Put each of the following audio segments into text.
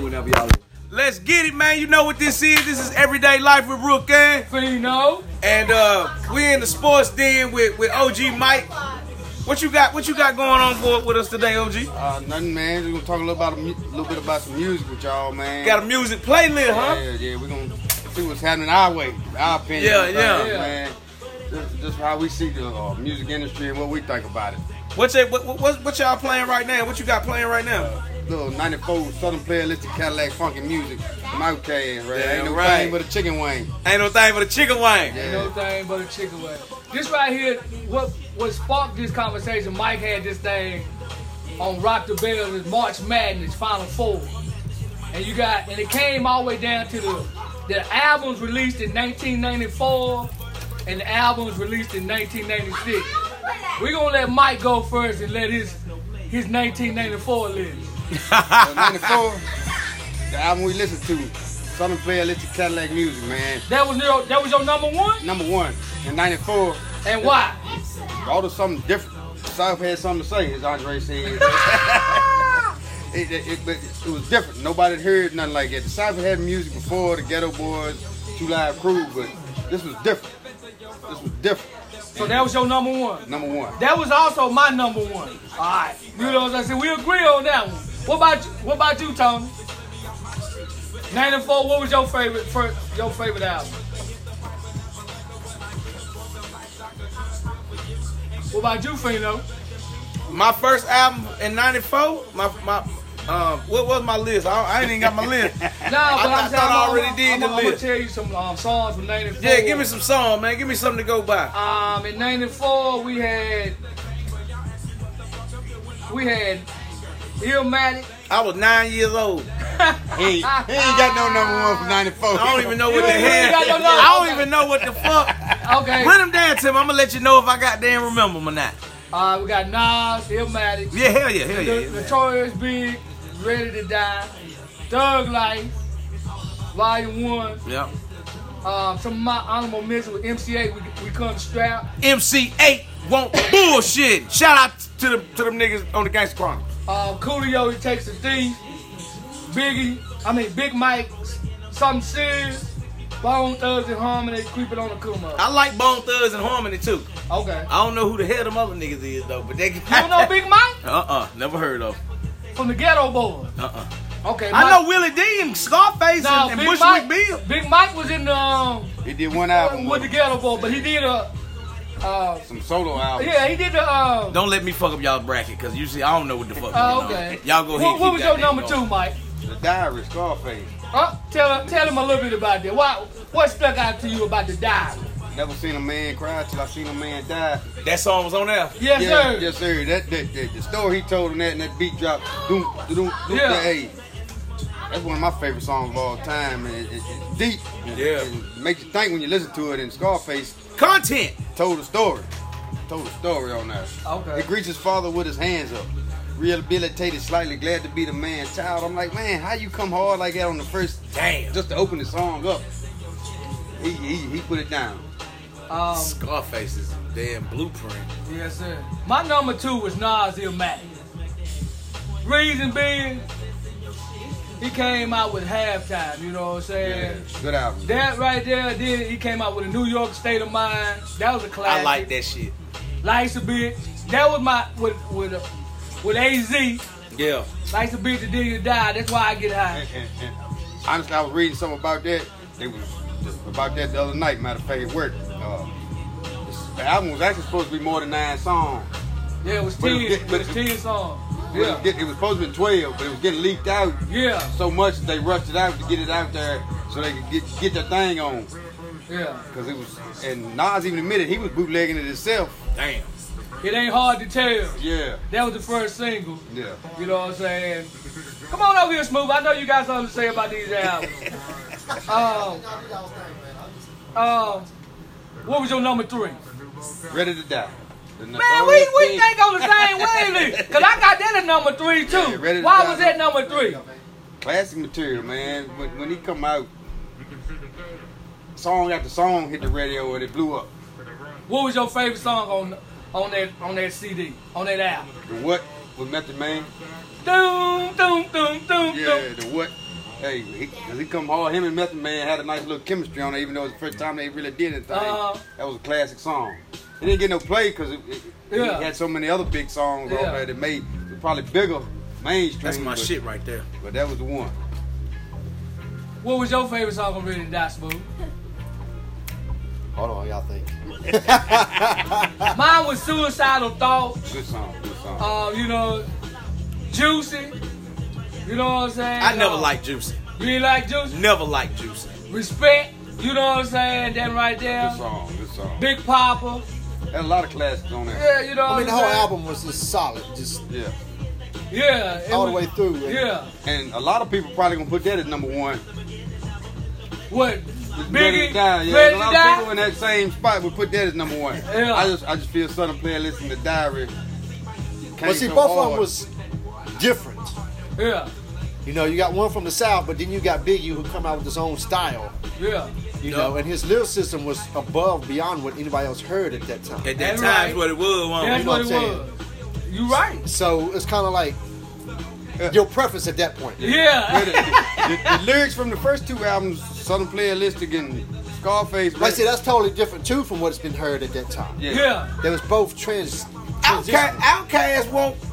whenever y'all ready. Let's get it, man. You know what this is. This is Everyday Life with Rook Gang. Fino. And we in the sports den with OG Mike. What you got going on with us today, OG? Nothing, man. We're gonna talk a little bit about some music with y'all, man. Got a music playlist, huh? Yeah. We're gonna see what's happening our way, our opinion. Yeah. Man. Just how we see the music industry and what we think about it. What y'all playing right now? What you got playing right now? Little 94 Southern Playlist of Cadillac funky music. Mouthcast, right? Damn Ain't no right. thing but a chicken wing. Ain't no thing but a chicken wing. Ain't no thing but a chicken wing. This right here, what sparked this conversation, Mike had this thing on Rock the Bell, this March Madness Final Four. And it came all the way down to the albums released in 1994 and the albums released in 1996. We're gonna let Mike go first and let his 1994 list. 94, the album we listened to, Southern Playlist of Cadillac music, man. That was your number one? Number one in 94. And why? All of something different. South had something to say, as Andre said. it was different. Nobody had heard nothing like that. The South had music before, the Ghetto Boys, Two Live Crew, but this was different. So that was your number one? Number one. That was also my number one. All right. You know what I'm saying? We agree on that one. What about you, Tony? 94, what was your favorite album? What about you, Fino? My first album in 94, what was my list? I ain't even got my list. Nah, but I thought I already did the I'm list. gonna tell you some songs from 94. Yeah, give me some songs, man. Give me something to go by. In 94, we had Illmatic. I was 9 years old. He ain't got no number one from 94. I don't even know what the You hell. ain't got no number. I don't even know what the fuck. Okay. Run them down to me. I'm gonna let you know if I goddamn remember them or not. We got Nas, Illmatic. Yeah, hell yeah. Notorious Big, Ready to Die, Thug Life, Volume 1. Yeah. Some of my honorable mentions with MC8, we come strapped. MC8 won't bullshit. Shout out to them niggas on the Gangsta Chronicles. Coolio, He Takes a Thief. Big Mike, Something Serious. Bone Thugs and Harmony, Creeping on the Kuma. I like Bone Thugs and Harmony too. Okay. I don't know who the hell them other niggas is though, but they. You don't know Big Mike? Never heard of. From the Ghetto Boys. Okay. I know Willie D and Scarface and Bushwick Bill. Big Mike was in the He did one album with the Ghetto Boys, but he did some solo albums. Yeah, he did the Don't let me fuck up y'all bracket, cause usually I don't know what the fuck. Okay. Y'all go ahead. What was your number two, Mike? The Diary, Scarface. Tell him a little bit about that. What stuck out to you about the Diary? Never seen a man cry till I seen a man die. That song was on there. Yes, sir. Yes, sir. The story he told in that and that beat drop. Doom, Yeah. hey. That's one of my favorite songs of all time. And it's deep. Yeah. It makes you think when you listen to it. And Scarface Content. told a story. On that. Okay. He greets his father with his hands up. Rehabilitated slightly, glad to be the man's child. I'm like, man, how you come hard like that on the first? Damn. Just to open the song up. He put it down. Scarface is a damn blueprint. Yes, sir. My number two was Nas Illmatic. Reason being, he came out with Halftime, you know what I'm saying? Yeah, good album. That right there, then he came out with a New York State of Mind. That was a classic. I like that shit. Life's a Bitch. That was my, with AZ. Yeah. Life's a Bitch, the day you die. That's why I get high. And honestly, I was reading something about that. It was just about that the other night. Matter of fact, it worked. The album was actually supposed to be more than 9 songs. Yeah, it was 10. It was 10 songs. Yeah. It was supposed to be 12, but it was getting leaked out. Yeah. So much that they rushed it out to get it out there so they could get their thing on. Yeah. Because it was, and Nas even admitted he was bootlegging it himself. Damn. It ain't hard to tell. Yeah. That was the first single. Yeah. You know what I'm saying? Come on over here, Smooth. I know you got something to say about these albums. What was your number 3? Ready to Die. Man, we think on the same wavelength. Because I got that at number 3 too. Yeah, Why was that number 3? Classic material, man. When he come out, song after song hit the radio and it blew up. What was your favorite song on that CD, on that album? The What with Method Man? Doom, doom, doom, doom, Yeah, the What. Hey, he come hard. Him and Method Man had a nice little chemistry on it, even though it was the first time they really did it. That was a classic song. It didn't get no play because it had so many other big songs on there that made it probably bigger mainstream. That's my shit right there. But that was the one. What was your favorite song on Ready to Die, Smooth? Hold on, y'all think. Mine was Suicidal Thoughts. Good song, good song. You know, Juicy. You know what I'm saying? I never liked Juicy. You didn't like Juicy? Never liked Juicy. Respect. You know what I'm saying? That right there. Good song, good song. Big Papa. Had a lot of classics on there. Yeah, you know what I mean, the I'm whole saying? album was just solid, just Yeah. it all the was- way through. And Yeah. And a lot of people probably gonna put that at number one. What? Ready Biggie? to Die. Yeah, Ready a to lot of Die? people in that same spot would put that as number one. Yeah. I just feel Southern Playlist and the Diary. But see, both of them was different. Yeah. You know, you got one from the South, but then you got Biggie who come out with his own style. Yeah. You know, and his lyricism was above, beyond what anybody else heard at that time. At that That's time, right. is what it was. wasn't That's it? what it what I'm was. You right. So it's kind of like your preference at that point. Yeah. The lyrics from the first two albums, Southern Playalistic and Scarface. Like I said, that's totally different too from what's been heard at that time. Yeah. There was both transition. Outkast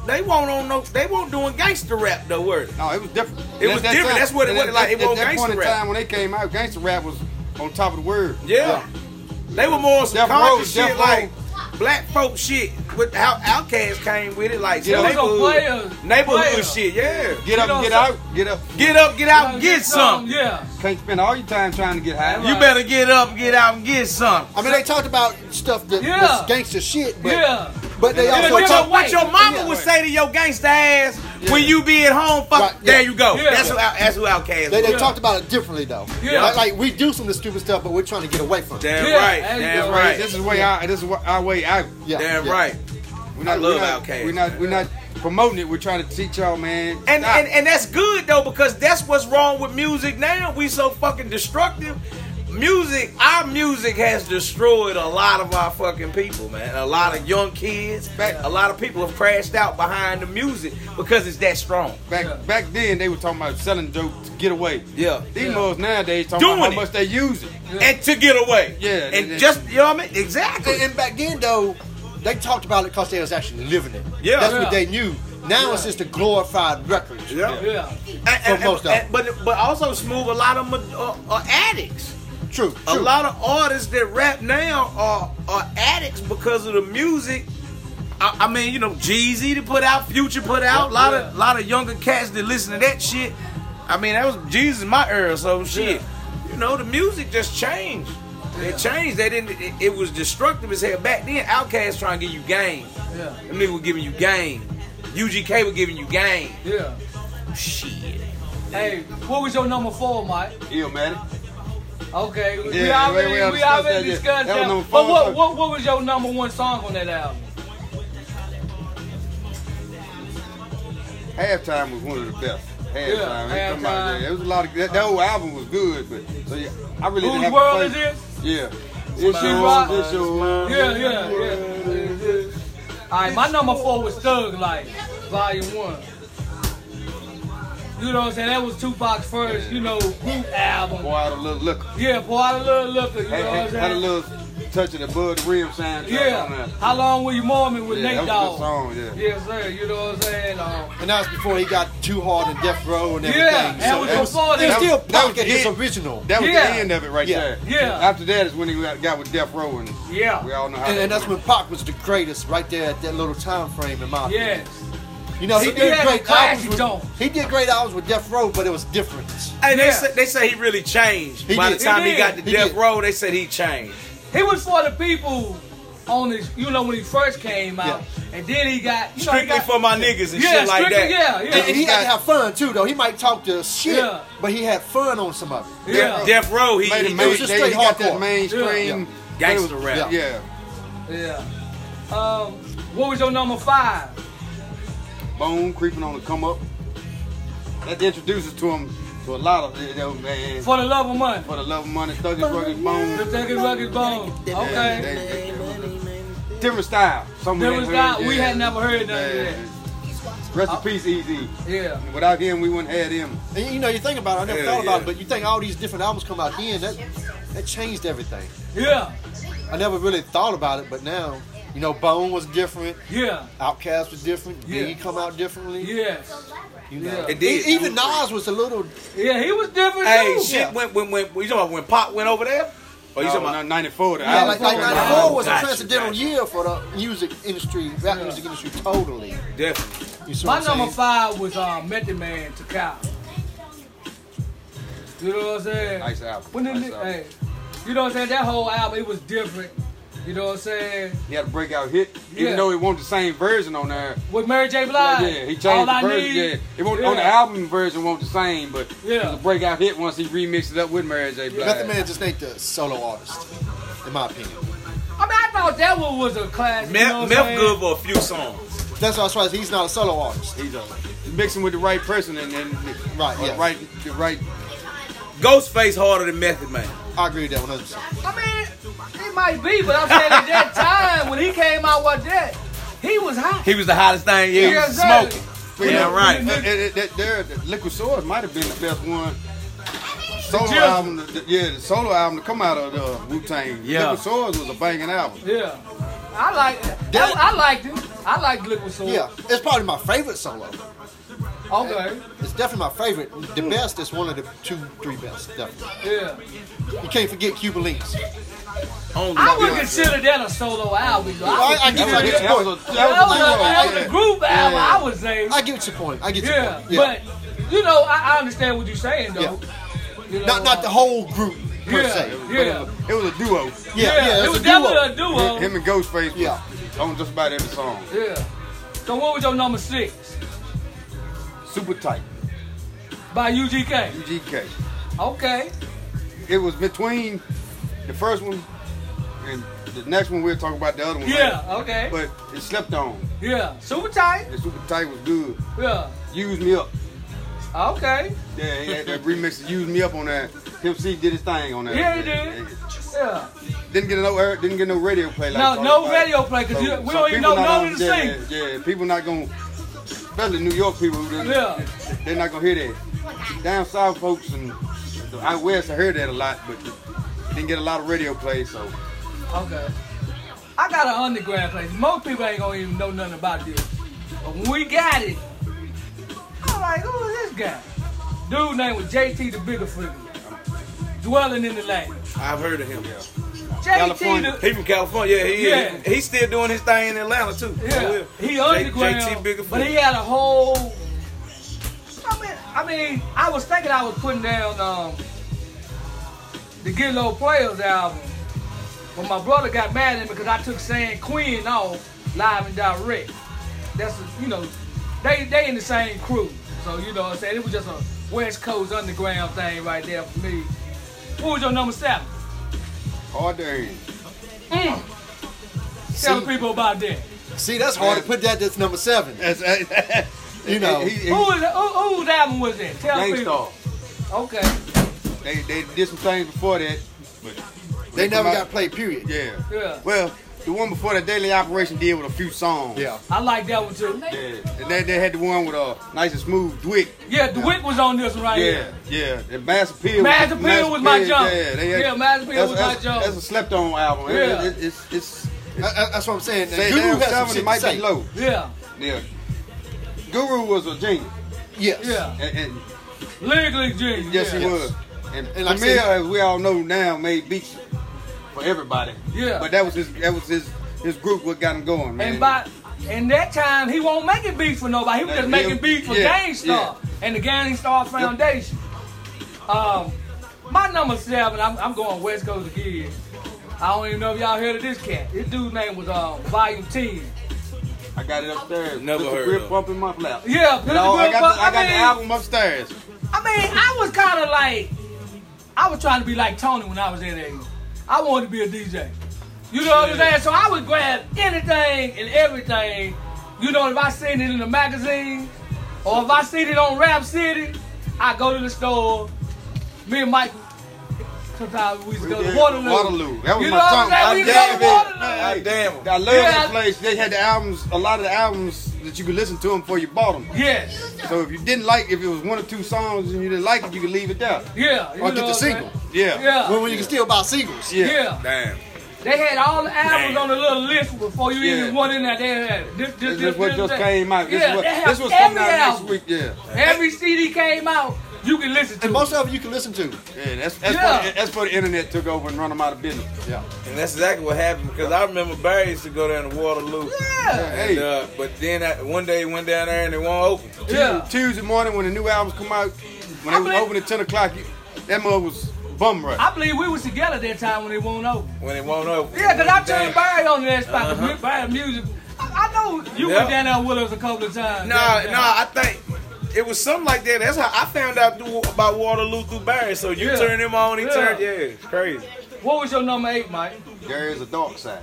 won't doing gangster rap though, were they? No, it was different. It was different. time- That's what it was like. It At wasn't that point in gangster rap. time when they came out, gangster rap was on top of the word. Yeah. They were more some Death Row, conscious Death shit Row. like black folk shit with how Outkast came with it, like Yeah, some players. neighborhood shit, yeah. Get up, You know, get out, get up. Get up, get out, and get some. Yeah. Can't spend all your time trying to get high. Right. You better get up, get out, and get some. I mean, they talked about stuff that Yeah. was gangster shit, but Yeah. but they Yeah, also yeah, talked. What your mama Yeah. would say to your gangster ass when you be at home, fuck, Right, yeah. there you go. Yeah. That's who Outkast They was. talked about it differently though. Yeah. Like we do some of the stupid stuff, but we're trying to get away from it. Damn Yeah, right, there you damn go. right. This is our way out. Yeah. Damn yeah. right. I love Outkast. We're not promoting it. We're trying to teach y'all, man. And Stop. that's good though, because that's what's wrong with music now. We so fucking destructive. Our music has destroyed a lot of our fucking people, man. A lot of young kids, a lot of people have crashed out behind the music because it's that strong. Back then they were talking about selling dope to get away. Yeah. These Yeah. mothers nowadays talking Doing about it. how much they use it. And to get away. Yeah, And they- just, you know what I mean? Exactly. And back then though, they talked about it because they was actually living it. Yeah. That's Yeah. what they knew. Now it's just a glorified record. Yeah. Yeah. And, For most of them. but also Smooth, a lot of them are addicts. True. A lot of artists that rap now are addicts because of the music. I mean, you know, Jeezy to put out, Future put out, Yeah. lot of younger cats that listen to that shit. I mean, that was Jeezy in my era, so shit. You know, the music just changed. It changed. They didn't. It was destructive as hell. Back then, Outkast trying to give you game. Yeah. Them niggas were giving you game. UGK were giving you game. Yeah. Shit. Hey, what was your number 4, Mike? Illmatic. Okay, we Yeah, already we already discussed discussed that, yeah. That was that. number But 4. what was your number 1 song on that album? Halftime was one of the best. Halftime. Yeah, Come out Halftime. there. It was a lot of that whole album was good, but so yeah, I really didn't Whose have world to is play. this? Yeah. Rock? It's yours. Yeah. Alright, my number 4 was Thug Life, Volume 1. You know what I'm saying? That was Tupac's first, group album. Pour out a little liquor. Yeah, pour out a little liquor, you know what I'm Had a saying? little touch of the Bud Rim soundtrack on Yeah. there. How Long Will You Mormon with Yeah, Nate that was a Dogg? good song, yeah. Yes, sir. You know what I'm saying? And that was before he got too hard in Death Row and Yeah, everything. that was before They that. still That was pocket his the original. That was Yeah. the end of it right Yeah. there. Yeah. After that is when he got with Death Row, and Yeah. we all know how. And that's when Pac was the greatest right there at that little time frame in my opinion. Yes. You know, he He did had great a classy albums. joint. He did great albums with Death Row, but it was different. And Yeah. they say he really changed. He By did. the time He he got to did. He Death did. Row, they said he changed. He was for the people on his, when he first came out. And then he got, Strictly for my niggas and yeah, shit like strictly, that. Yeah, And yeah. he had to have fun too, though. He might talk to shit, Yeah. but he had fun on some of it. Yeah. Death Row, he made it was main, just he straight got that hardcore. mainstream Gangster rap. Yeah. Yeah. What was your number 5? Bone creeping on the come up. That introduces to him to a lot of man. For the Love of Money. For the love of money, Thuggish Rugged Bone. The Thuggish Rugged Bone. Okay. Different style. Some Different we hadn't style. heard, We yeah. had never heard none of Yeah. that. Rest in peace, Easy. Yeah. Without him, we wouldn't have him. And you know, you think about it, I never thought about it, but you think all these different albums come out then, that changed everything. Yeah. I never really thought about it, but now, you know, Bone was different. Yeah. Outkast was different. Yeah. Biggie come out differently. Yes. You know. Yeah. It did. Even Nas was a little. Yeah, he was different Hey, too. shit, Yeah. when you talking about when Pop went over there? Or you talking about 94? Yeah, like 94 was a Gotcha, transcendental gotcha. year for the music industry, rap music industry, totally. Definitely. You see My what I'm number saying? 5 was Method Man to Cow. You know what I'm saying? Nice album. When Nice the, album. hey, you know what I'm saying? That whole album, it was different. You know what I'm saying? He had a breakout hit, Yeah. even though it wasn't the same version on there. With Mary J. Blige. Yeah, he changed All the I version. Need. Yeah, it wasn't on the album version wasn't the same, but it Yeah. was a breakout hit once he remixed it up with Mary J. Blige. Method Man just ain't the solo artist, in my opinion. I mean, I thought that one was a classic. You know what I'm Meth saying? good for a few songs. That's what I was saying. He's not a solo artist. He's mixing with the right person and Right, yeah. the right. Ghostface harder than Method Man. I agree with that 100%. I mean, it might be, but I'm saying at that time when he came out with that, he was hot. He was the hottest thing. Yeah, he Yes, was sir. smoking. Yeah, right. The Liquid Swords might have been the best one. Solo Jizzle. album, the solo album to come out of the Wu-Tang. Yeah. Liquid Swords was a banging album. Yeah. I liked it. I liked Liquid Sword. Yeah, it's probably my favorite solo. Okay. It's definitely my favorite. The best is one of the 2-3 best, definitely. Yeah. You can't forget Cuban Links. Only I would one. consider that a solo album. Though. I get that your That was point. a that was a group album, Yeah. I would say. I get your point. I get your Yeah, point. Yeah. but you know, I understand what you're saying though. Yeah. You know, Not the whole group per Yeah, se. yeah, It was a duo. Yeah, it it's was a duo. definitely a duo. Him and Ghostface was Yeah. on just about every song. Yeah. So what was your number 6? Super tight. By UGK. UGK. Okay. It was between the first one and the next one. We'll talk about the other one. Yeah. later. Okay. But it slept on. Yeah. Super tight. The Super Tight was good. Yeah. Use Me Up. Okay. Yeah, he had that remix of Use Me Up on there. Pimp C did his thing on there. Yeah, he did. Yeah. Didn't get no radio play like No, that. no radio play because we don't even know none of the singers. Yeah, people not gonna, especially New York people. Yeah. They're not gonna hear that. Down south folks and out west, I heard that a lot, but didn't get a lot of radio play. So Okay. I got an underground place. Most people ain't gonna even know nothing about this. But when we got it, I'm like, who is this guy? Dude name was JT the Bigger Figure. Dwelling in the Land. I've heard of him. JT California. the He from California. Yeah. He's still doing his thing in Atlanta too. Yeah, he underground, JT Bigger but he had a whole. I mean, I was thinking I was putting down the Get Low Players album, but my brother got mad at me because I took San Quinn off Live and Direct. That's they in the same crew, so you know what I'm saying. It was just a West Coast underground thing right there for me. What was your number 7? hard to earn. Tell the people about that. See, that's hard to put that as number 7. You know. Whose album was that? Tell the people. Gangstar. Okay. They did some things before that, but They never come out- got played, period. Yeah. Yeah. Well, the one before the Daily Operation did with a few songs. Yeah. I like that one too. Yeah. And they had the one with Nice and Smooth, Dwick. Yeah, DeWitt was on this one right Yeah, here. yeah. And Mass Appeal. Mass Appeal was my jump. Yeah, Mass Appeal was my That's jump. a slept-on album. Yeah. It's That's what I'm saying. say Guru down has some 7, shit it to might say. be low. Yeah, Yeah. Guru was a genius. Yes. yeah. And Lyrically genius. yes, yeah. he was. And And like I Premier, said- as we all know now, made beats for everybody. Yeah. But that was his group what got him going, man. And by in that time, he won't making beats for nobody. He was just making beats for Yeah, Gangstar and the Gangstar Foundation. My number 7, I'm going West Coast again. I don't even know if y'all heard of this cat. This dude's name was Volume 10. I got it upstairs. Never Put the heard grip of. bump in my lap. Yeah, You know, I got the mean, album upstairs. I mean, I was kind of like, I was trying to be like Tony when I was that age. I wanted to be a DJ. You know what I'm saying? So I would grab anything and everything. You know, if I seen it in the magazine or if I seen it on Rap City, I go to the store. Me and Mike, Sometimes we used to go to Waterloo. Waterloo. That was You my know what tongue. I'm saying? We used to go to Waterloo. God damn. I love that place. They had the albums, a lot of the albums that you could listen to them before you bought them. Yes. So if you didn't like, if it was 1 or 2 songs and you didn't like it, you could leave it there. Yeah. Or get the single. Yeah. Yeah. When you can still buy singles. Yeah. Damn. They had all the albums on the little list before you Yeah. even went in there. They had this, This is what just that. came out. This Yeah, is what, they have this was coming out every next album. week. Yeah. Every CD came out, you can listen to. And most of it you can listen to. Yeah, that's Yeah. before the internet took over and run them out of business. Yeah. And that's exactly what happened because I remember Barry used to go down to Waterloo. Yeah. And, but then one day he went down there and they won't open. Yeah. Tuesday morning when the new albums come out, when they was open at 10 o'clock, that mother was bum rush. I believe we was together that time when they won't open. When it won't open. Yeah, because I turned Barry on that spot. Barry music. I know you Yep. went down there with us a couple of times. No, I think it was something like that. That's how I found out about Waterloo through Barry. So you turned him on, he turned. Yeah, it's crazy. What was your number 8, Mike? There is a dark side.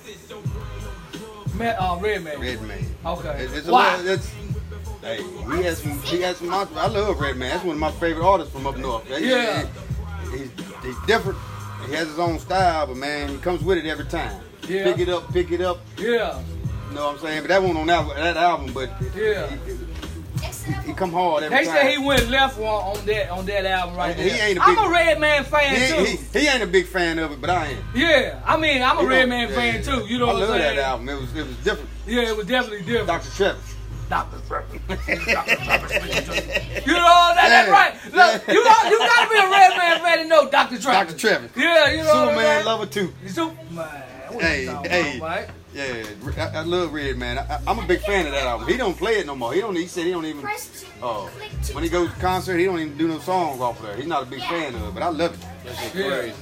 Redman. Redman. Okay. It's Why? Hey, he has some. I love Redman. That's one of my favorite artists from up north. Yeah. He's different. He has his own style, but man, he comes with it every time. Yeah. Pick it up. Yeah. You know what I'm saying? But that one on that album, but Yeah. he come hard every They time. say he went left on that album right He there. ain't a I'm big- a Redman fan too. He ain't a big fan of it, but I am. Yeah, I mean I'm a You know, Redman yeah, fan yeah. too. You know I what I'm love saying? that album. It was different. Yeah, it was definitely different. Dr. Trevor. Dr. Trevor. You know that's right. Look, you gotta be a Redman fan to know Dr. Trevor. Dr. Trevor. Yeah, you know what I'm Superman saying? lover too. Superman. What Hey, you talking hey. about, Mike? Yeah, I love Redman. I'm a big fan of that album. He don't play it no more. He said he don't even. When he goes to concert, he don't even do no songs off of there. He's not a big fan of it, but I love it. That's just crazy.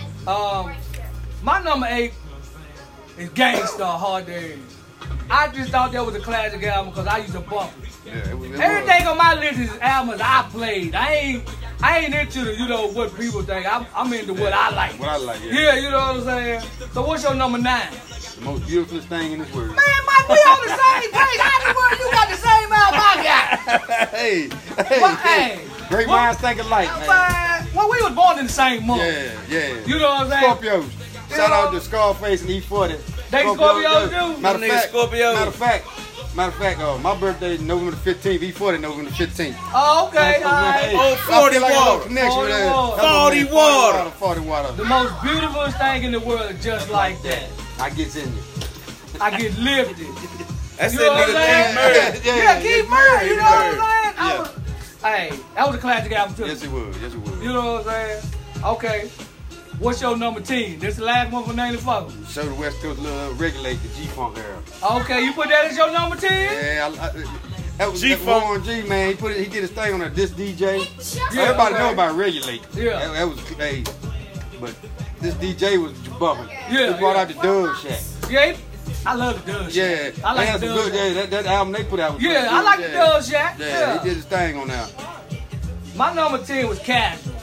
My number 8 is Gangstar Hard Days. I just thought that was a classic album because I used to bump it. Yeah, it was. Everything on my list is albums I played. I ain't into the, what people think. I'm into what I like. What I like, yeah. Yeah, you know what I'm saying? So what's your number 9? The most beautifulest thing in this world. Man, Mike, we on the same page. How in the world you got the same album I got? Hey. Great minds think alike, man. Well, we was born in the same month. Yeah. You know what I'm saying? Scorpios. Shout out to Scarface and E40. They Scorpios too? Matter of Scorpios. matter of fact, my birthday is November the 15th. E40 November the 15th. Oh, okay, all right. Oh, 40 water. 40 water. 40 water. The most beautiful thing in the world is just like that. I gets in you. I get lifted. That's You know that what nigga I'm Keith saying? Murray. Yeah, Keith Murray, you know what I'm Yeah. saying? Hey, that was a classic album too. Yes, it was. Yes, it was. You know what I'm saying? Okay. What's your number 10? This the last one for 94. Show the West Coast little regulate the G-Funk era. Okay, you put that as your number 10? Yeah, that was G-Funk. Warren G, man. He did his thing on that This DJ. Yeah, Everybody okay. know about regulate. Yeah. That was, hey, but this DJ was bumping. Yeah, He brought yeah. out the Dub Shack. Yeah, I love the Dub Shack. Yeah, I like they had the some Dub good. Shack. Yeah, that album they put out was Yeah, pretty I good. like the Dub Shack. Yeah, he did his thing on that. My number 10 was Casual.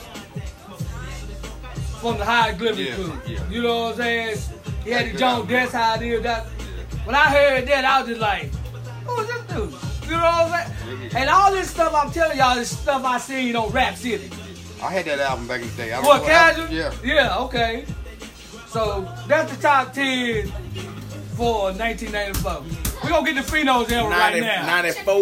From the Hieroglyphic Yeah, crew. yeah. You know what I'm saying? He had the Jones, that's how it is. When I heard that, I was just like, who's this dude? You know what I'm saying? And all this stuff I'm telling y'all is stuff I seen on Rap City. I had that album back in the day. I don't What, know Casual? Yeah. Yeah, okay. So that's the top 10 for 1994. We're going to get the Phenos era right now. 94.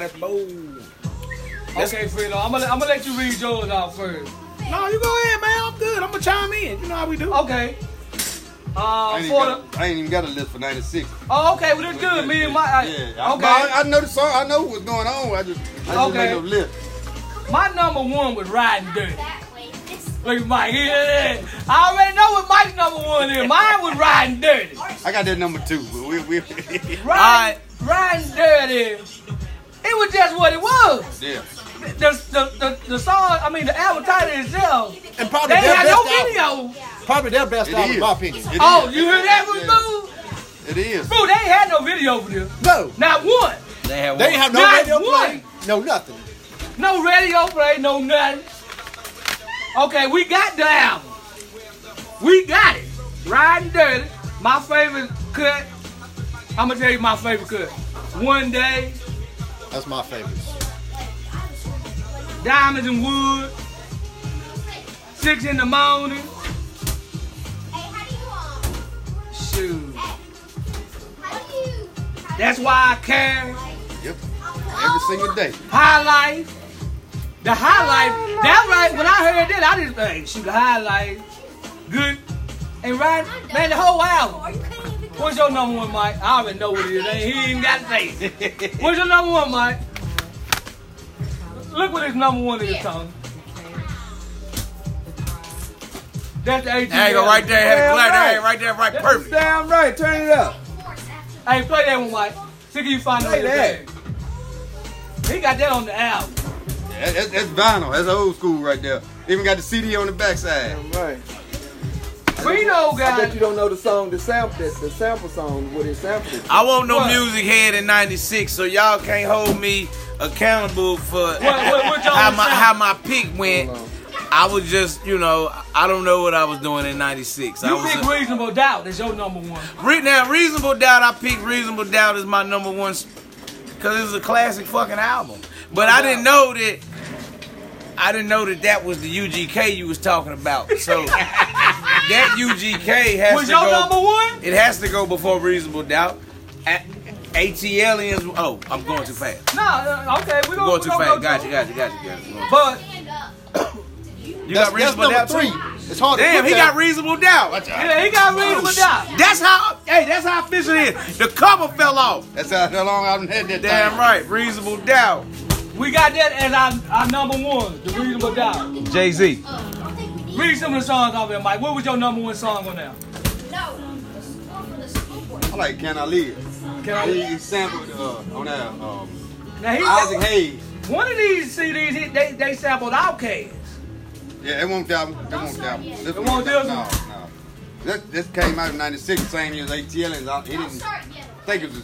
Okay, Frito, I'm gonna let you read yours out first. No, you go ahead, man. I'm good. I'm gonna chime in. You know how we do. Okay. I ain't even got a list for 96. Oh, okay, well that's good. Me and my Yeah. okay. I know the song. I know what's going on. I just Okay. made a list. My number 1 was Riding Dirty. Look at Mike. I already know what Mike's number 1 is. Mine was Riding Dirty. I got that number 2, but we Riding Dirty. It was just what it was. yeah. The song, I mean the album title itself. And probably They their had no best album. video. Probably their best It album, is. in my opinion. It Oh, is. you heard that one, Yeah. Boo? It is. Boo, they ain't had no video for this. No. Not one. They have They ain't have no Not radio one. play. No nothing. No radio play, no nothing. Okay, we got the album. We got it. Riding Dirty. My favorite cut. I'm gonna tell you my favorite cut. One Day, That's my favorite. Diamonds and Wood, 6 in the morning. Shoot. That's why I care. Yep. Every single day. High life. The high life. That right. When I heard that, I just like shoot the high life. Good. And right, man, the whole album. What's your number one, Mike? I already know what it is. He ain't even got to say it. What's your number one, Mike? Look what his number one is, Tony. That's the 18. There you go, right there. Right there, right, perfect. Damn right. Turn it up. Hey, play that one, Mike. See if you find Play that. He got that on the album. Yeah, that's vinyl. That's old school right there. Even got the CD on the backside. Damn right. Reno I got. bet you don't know the song, the sample song, what it sampled. I wasn't no What? music head in '96, so y'all can't hold me accountable for What y'all how my pick went. Hold on. I was just, I don't know what I was doing in '96. You pick Reasonable Doubt. That's your number one. Now, Reasonable Doubt, I picked Reasonable Doubt as my number one because it was a classic fucking album. But I didn't know that was the UGK you was talking about. So that UGK has Was to your go. number one? It has to go before Reasonable Doubt. ATLians. Oh, I'm going too fast. No, okay, we Going too fast. go. Got you. But You got Reasonable Doubt number too? 3. It's hard to Damn, put he that. got Reasonable Doubt. yeah, he got Reasonable Doubt. That's how official it is. The cover fell off. That's how long I've had that Damn thing. right, Reasonable Doubt. We got that as our number one, the Reasonable Doubt. Jay-Z. Read some of the songs off there, Mike. What was your number one song on there? I like Can I Live. Can I Live? He sampled on that Now, Isaac Hayes. one of these CDs, they sampled Outkast. Yeah, it won't that one. It won't that one. This It won't this one? No. This came out in '96, same year as ATLians. He didn't think it was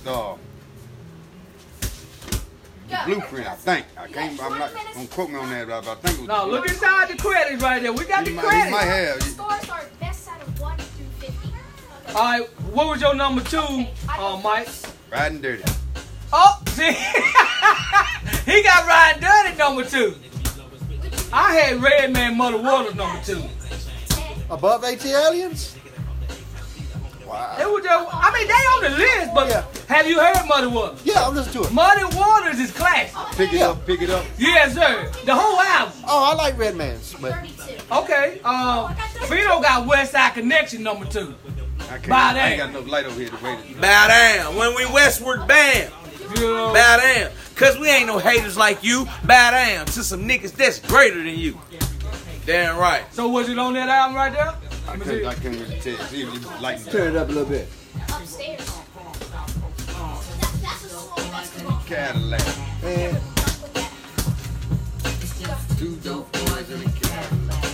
Blueprint, I think. I'm not gonna quote me on that, but I think it was. No, look inside the credits right there. We got the He credits. might have. Scores are best out of 1 through 50. All right, what was your number two, Mike? Riding Dirty. Oh, see, he got Riding Dirty number two. I had Redman Muddy Waters number two. Above ATLians? Wow. It was just, I mean, they on the list, but Yeah. have you heard Muddy Waters? Yeah, I'm listening to it. Muddy Waters is classic. Pick it up, pick it up. Yes, sir. The whole album. Oh, I like Redman's, but 32. Okay. Vito got West Side Connection number two. I Bow ain't down. got no light over here to wait. Bow down. When we westward bound. You know, Bow down. Cause we ain't no haters like you. Bow down to some niggas that's greater than you. Damn right. so was it on that album right there? I couldn't really tell. See if you like Turn it up a little bit. Upstairs. That's a slow basketball. Cadillac. Man, Two dope boys in a Cadillac.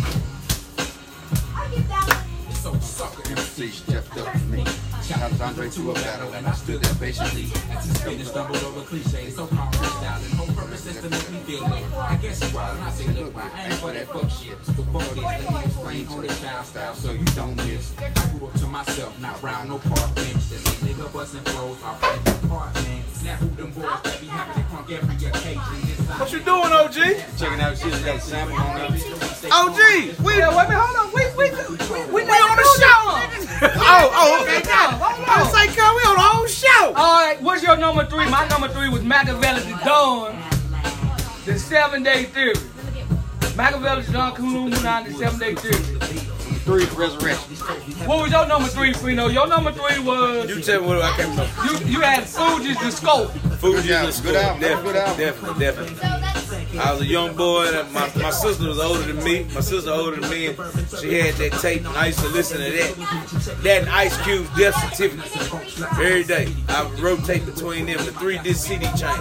I give that one. MC stepped up to me. Shout Andre to a battle and I stood there patiently. Stumbled over cliches, so calm freestyle and whole purpose is to make me feel it. I guess you are when I say look, I ain't for that fuck shit. The fuck is, let me explain on the child style so you don't miss. I grew up to myself, not round no park bench. That's a nigga bustin' flows off in the park, man. Snap who them boys that be having to crunk every occasion. What you doing, OG? Checking out shit, got a sample on there. OG, we Yeah, wait a minute, hold on. We on the show. Oh, okay. Hold I was like, girl, we on the whole show. All right, what's your number three? My number three was Machiavelli the Dawn, the 7-Day Theory. Machiavelli the Dawn, Kunu Munan, the 7-Day Theory. 3 Resurrection. What was your number three, Frino? Your number three was You tell me what I came from. you had Fuji's The Scope. Fuji album, was good album, good album. Definitely. So that's. I was a young boy. My sister was older than me. My sister older than me, and she had that tape, and I used to listen to that. That and Ice Cube's Death Certificate every day. I would rotate between them, the 3-disc CD chain.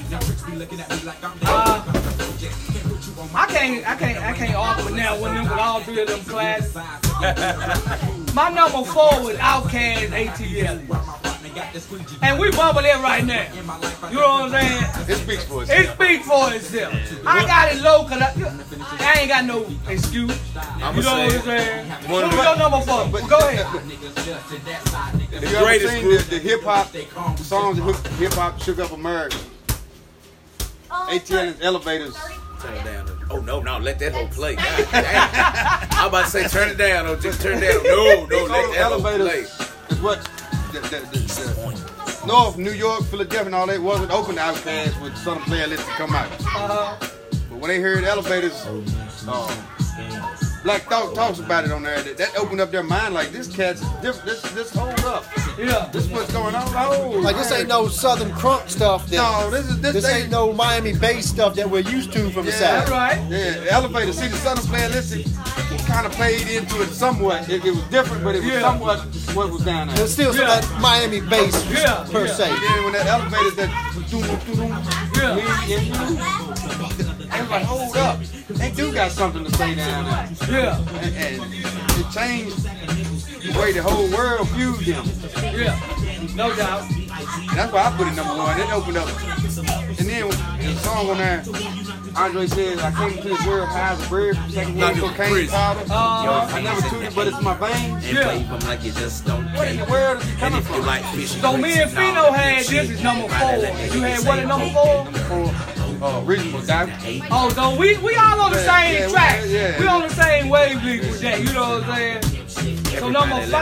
I can't argue with now one of them with all three of them classes. My number 4 was Outkast ATL. And we bumble it right now. You know what I'm saying? It speaks for It itself. speaks for itself. I got it low because I ain't got no excuse. You know what I'm saying? What was your number 4? Go ahead. If you ever greatest seen group. the hip hop songs that hip hop shook up America, ATLians Elevators. Turn it down. Oh no, let that whole play. God damn. I'm about to say turn it down. Or just turn it down. No, let that whole play. Is what the North, New York, Philadelphia, and all that wasn't open to Outkast with Southern playlist to come out. But when they heard Elevators, Black Thought talks about it on there. That opened up their mind. Like this cat's different. This hold up. Yeah. This what's going on. Oh, Like this ain't no Southern crunk stuff. No, this ain't no Miami bass stuff that we're used to from the That's South. right. Yeah, the Elevator. See, the Southern playlist it kind of played into it somewhat. It was different, but it was somewhat what was down there. There's still some of that Miami bass per se. And then when that Elevator, that everybody hold up. They do got something to say down there. Yeah. And it changed the way the whole world viewed them. Yeah. No doubt. And that's why I put it number one. It opened up. And then the song on there, Andre says, I came into this world high as a bird from second world cocaine powder. I never took it, but it's my veins. And play them like you just don't What in the world is it coming from? like fishing. So me and Fino had this is number 4. You had what at number 4? Reasonable doubt. Oh, so we all on the same track. yeah. We on the same wavelength with that. You know what I'm saying? So number 5,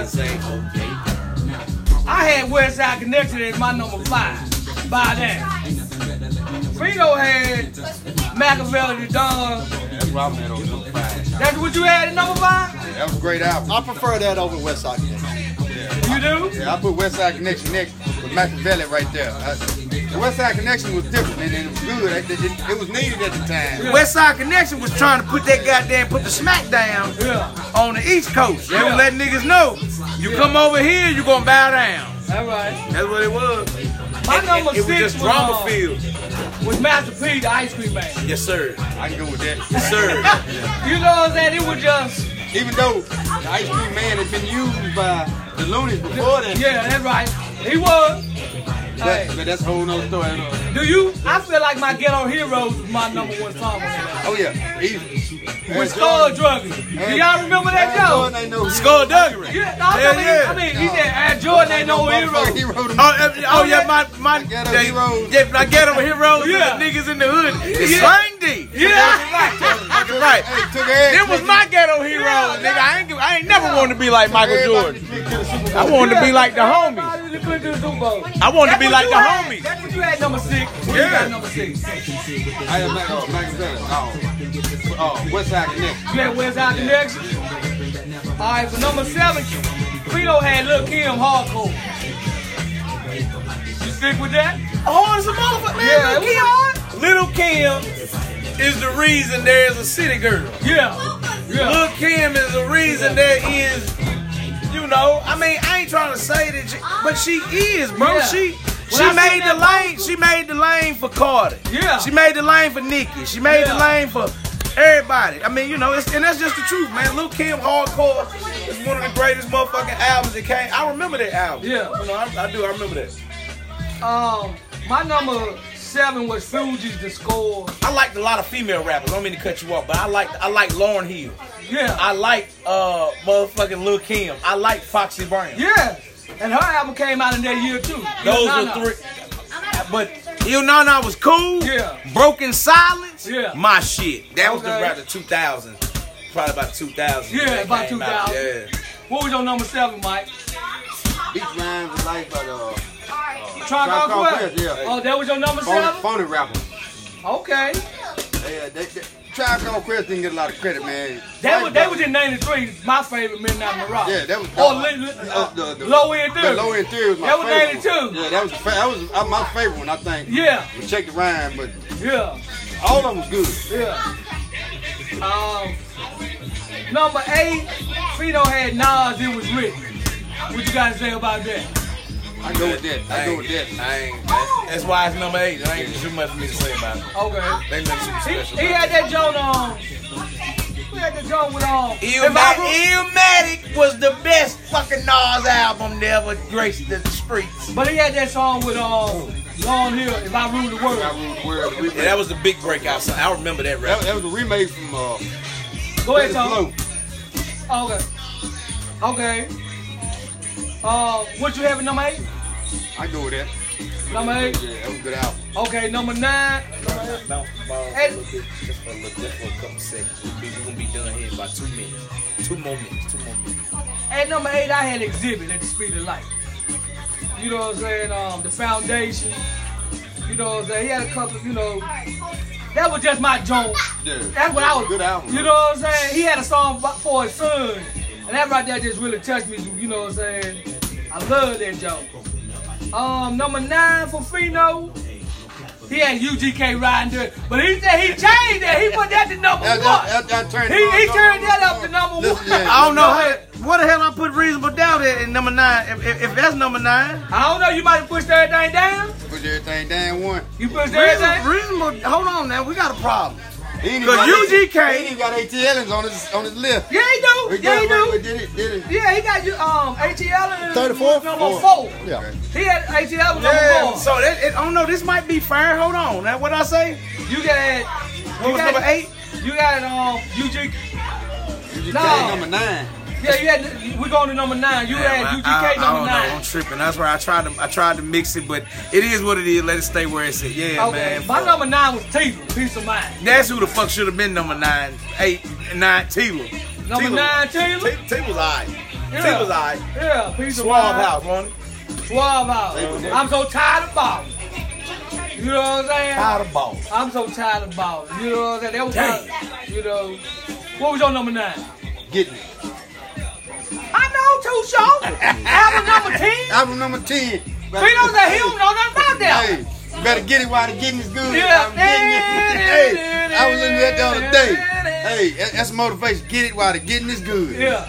I had Westside Connection as my number 5. By that. Fino had Machiavelli the Don. That's why I'm at on number 5. That's what you had at number 5? Yeah, that was a great album. I prefer that over Westside Connection. You do? Yeah, I put Westside Connection next with Machiavelli right there. The Westside Connection was different and it was good. It was needed at the time. Westside Connection was trying to put the smack down on the East Coast. They were letting niggas know, you come over here, you gonna bow down. All right. That's what it was. My number 6 it was just drama filled. Was Master P, the Ice Cream Man. Yes, sir. I can go with that. Yes, sir. You know what I'm saying? It was just... Even though the Ice Cream Man had been used by the Loonies before that. Yeah, that's right. He was. But that's a whole nother story. Do you? I feel like my Ghetto Heroes was my number 1 song. Oh yeah, easy. With Skullduggery. Do y'all remember that show? Skullduggery. Yeah, I mean, he said, Air Jordan ain't no hero. Oh yeah, my Ghetto Heroes. Yeah, my Ghetto Heroes. Yeah. The niggas in the hood. It's Slang D. Yeah. Right. Them was my Ghetto Heroes, nigga. I ain't never wanted to be like Michael Jordan. I wanted to be like the homies. I wanted to be like the homies. That's what you had number 6. What you got number 6? I had Machiavelli. Westside Connection. You had Westside Connection? Alright, for number 7, Fino had Lil' Kim Hardcore. You stick with that? Oh, it's a motherfucker, man. Yeah, Little Kim is the reason there is a city girl. Yeah. Lil' Kim is the reason there is, you know, I mean, I ain't trying to say that, but she is, bro. Yeah. She made the lane for Carter. Yeah. She made the lane for Nicki. She made the lane for everybody. I mean, you know, and that's just the truth, man. Lil' Kim Hardcore is one of the greatest motherfucking albums that came. I remember that album. Yeah. You know, I do. I remember that. My number 7 was Fugees The Score. I liked a lot of female rappers. I don't mean to cut you off, but I like Lauryn Hill. Yeah. I like motherfucking Lil' Kim. I like Foxy Brown. Yeah. And her album came out in that year too. Those were 3. But Il Nana was cool. Yeah. Broken Silence. Yeah. My shit. That was Okay. about the 2000s. Probably about 2000. Yeah, about 2000. Yeah. What was your number 7, Mike? Beach Rhymes of Life by the Tribe Called Quest. Yeah. Oh, that was your number 7? Phony rapper. Okay. Yeah, Tribe Called Quest didn't get a lot of credit, man. They was in 93. My favorite Midnight Mirage. Yeah, that was the Low End Theory. The Low End Theory was my That was favorite 92. one. Yeah, that was my favorite one, I think. Yeah. We checked the rhyme, but Yeah. all of them was good. Yeah. Number 8, Fino had Nas, It Was Written. What you guys say about that? I go with that. That's why it's number 8. There ain't too much for me to say about it. Okay. They make something special. He had that joint on. He had that joint with Illmatic was the best fucking Nas album that ever graced the streets. But he had that song with Lauryn Hill, If I Rule the World. Yeah, that was the big breakout song. I remember that rap. That was a remake from Go ahead, Flow. Tom. Okay. What you have at number 8? I go with that. Number 8. Yeah, that was a good album. Okay, number 9. Bounce the ball Hey. a little bit, just for a couple seconds. We're gonna be done here in about 2 minutes. 2 more minutes. At number 8, I had Exhibit at the Speed of Light. You know what I'm saying? The Foundation. You know what I'm saying? He had a couple, you know. That was just my joint. Yeah. That's what I was. Good album. You know what I'm saying? He had a song for his son. And that right there just really touched me. You know what I'm saying? I love that joint. Number 9 for Fino. He had UGK riding there. But he said he changed that. He put that to number 1. He turned that up to number 1. I don't know what the hell I put Reasonable Doubt in number 9. If that's number 9. I don't know. You might have pushed everything down. Push everything down one. You pushed everything. Reasonable. Hold on now. We got a problem. He ain't Cause even got UGK. He ain't got ATLs on his list. Yeah, he do. Yeah, he do. Did it. Yeah, he got you ATL and 34? number 4. Yeah. He had ATL with Yeah. number 4. So I don't know. This might be fair. Hold on. Now what I say? You got What was number 8? You got UGK. UGK number 9. Yeah, you had. We going to number 9. You had UGK I number don't 9. know. I'm tripping. That's where I tried to mix it, but it is what it is. Let it stay where it's at. Yeah, Okay. man. My number 9 was Tila. Peace of Mind. That's who the fuck should have been number 9, 8, 9. Tila. Number 9, Tila. Tila was alright. Yeah. Tila was alright. Yeah, Peace of Suave Mind. House, wasn't it? Suave House. I'm so tired of balling. You know what I'm saying? Tired of ball. I'm so tired of balling. You know what I'm saying? That was my, you know. What was your number 9? Getting it. I know, Too Short. Album number 10. Album number 10. Fino said he don't know nothing about that. Hey, you better get it while the getting is good. Yeah. I'm getting it. Hey, I was listening to that the other day. Hey, that's motivation. Get it while the getting is good. Yeah.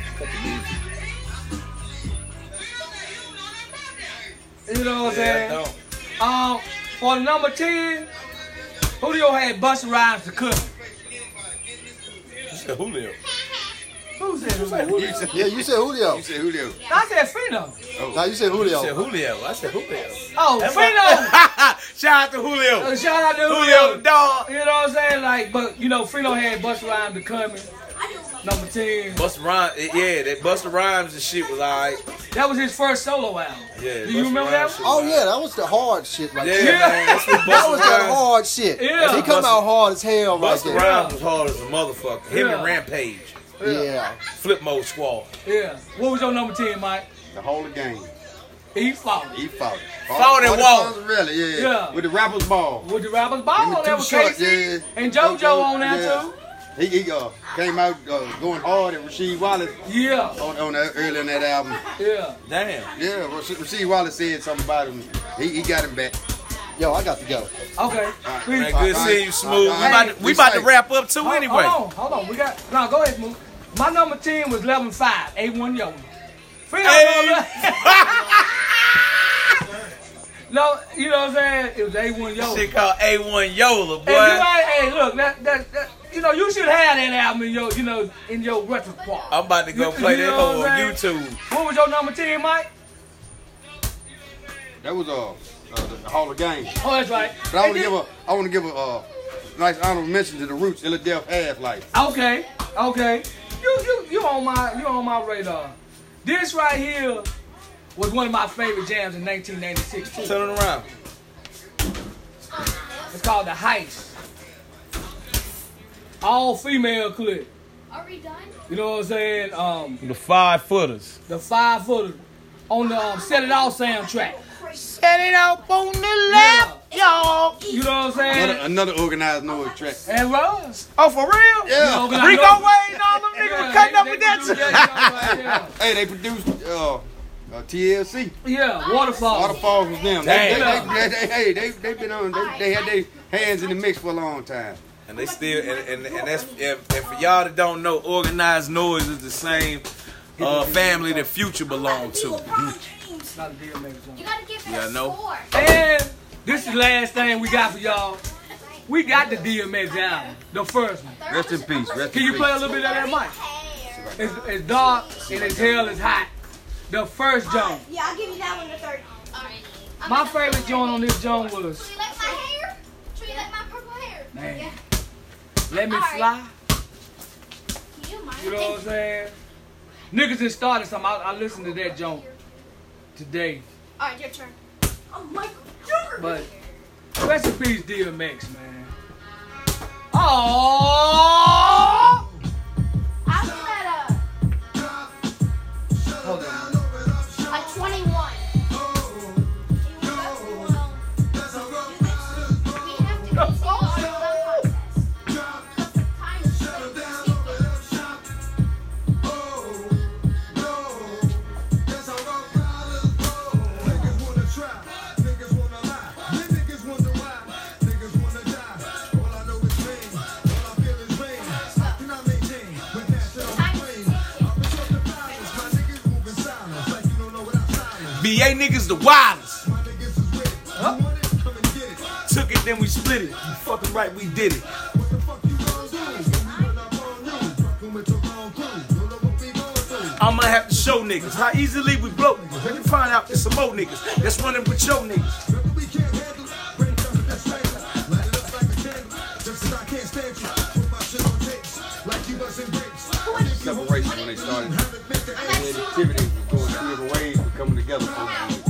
You know what I'm saying? For number 10, Julio had Busta Rhymes to cook. You said Julio. Who said Julio? Yeah, you said Julio. You said Julio. I said Fino. No, you said You said Julio. Julio. I said Julio. Oh, Fino. Shout out to Julio. Shout out to Julio Julio. the dog. You know what I'm saying? Like, but you know, Fino had Busta Rhymes to coming. Number 10. Busta Rhymes, yeah, that Busta Rhymes and shit was alright. That was his first solo album. Yeah, Do you Busta remember Rhymes that shit one? Oh yeah, that was the hard shit right Yeah, there. man, that's what That was Busta that Rhymes. hard shit. Yeah. He come out hard as hell right Busta there. Rhymes was hard as a motherfucker. Him Yeah. and Rampage, Yeah. Flip Mode Squad. Yeah. What was your number 10, Mike? The whole game. He fought. He fought. Fought and walked. Really, yeah. Yeah. With the rapper's ball. With the rappers ball Give me on there two with shots, KC yeah. and JoJo on there Yeah. too. He came out going hard at Rasheed Wallace Yeah. on that, early in that album. Yeah. Damn. Yeah, Rasheed Wallace said something about him. He got him back. Yo, I got to go. Okay. Man, good seeing you, Smooth. Hey, We about to wrap up too anyway. Hold on. We got. No, go ahead, Smooth. My number 10 was 11-5, A1 Yola. No, you know what I'm saying? It was A1 Yola. Shit called A1 Yola, boy. Hey, look, that you know, you should have that album in your, in your repertoire. I'm about to go play You that know whole what on I'm saying? YouTube. What was your number 10, Mike? That was the Hall of Game. Oh, that's right. But I want to give a nice honorable mention to the Roots, Philadelphia Half-Life. Okay. You on my radar. This right here was one of my favorite jams in 1996 too. Turn it around. It's called The Heist. All female clip. Are we done? You know what I'm saying? The 5-footers. The 5-footer on the Set It Off soundtrack. Set it up on the left, y'all. You know what I'm saying? Another organized noise track. And Russ. Oh, for real? Yeah. You know, Rico Wade and all them niggas was cutting up with that shit. Hey, they produced TLC. Yeah, Waterfall. Waterfalls was them. Damn. They been on. They had their hands in the mix for a long time. And they still, and that's, and for y'all that don't know, Organized Noise is the same family that Future belonged to. Not a deal maker. You gotta give it Yeah, I a know. score. And this is the last thing we got for y'all. We got the DMX album, the first one. Rest in peace. Rest Can in you peace. play a little bit of that, Mike? It's dark and its hell is hot. The first joint. Yeah, I'll give you that one the third. Alright. My favorite joint on this joint was Should you like my hair? Should you like my purple hair? Man. Yeah. Let Me Alright. Fly. You mind? You know what I'm saying? Niggas just started something. I listened to that joint today. Alright, your turn. But rest in peace, DMX, man. Oh. I was at Hold on. a 21. We have to continue our love process. Time is BA niggas the wildest. Took it, then we split it. You fucking right, we did it. I'ma have to show niggas how easily we blow niggas. Let me find out there's some more niggas that's running with your niggas. Separation when they started. Their activities was going two different ways, but coming together.